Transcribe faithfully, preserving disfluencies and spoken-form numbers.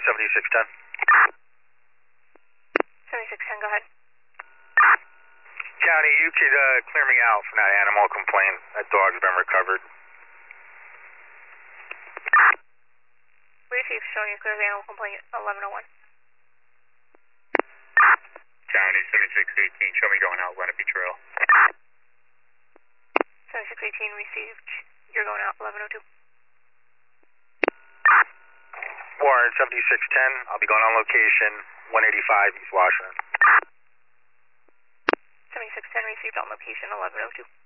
seventy-six ten. seventy-six ten, go ahead. County, you could uh, clear me out from that animal complaint. That dog's been recovered. We received showing you clear the animal complaint eleven oh one. County, seventy-six eighteen, show me going out Lenape Trail. seventy-six eighteen received, you're going out eleven oh two. Warren, seventy-six ten, I'll be going on location, one eighty-five East Washington. seventy-six ten received on location eleven oh two.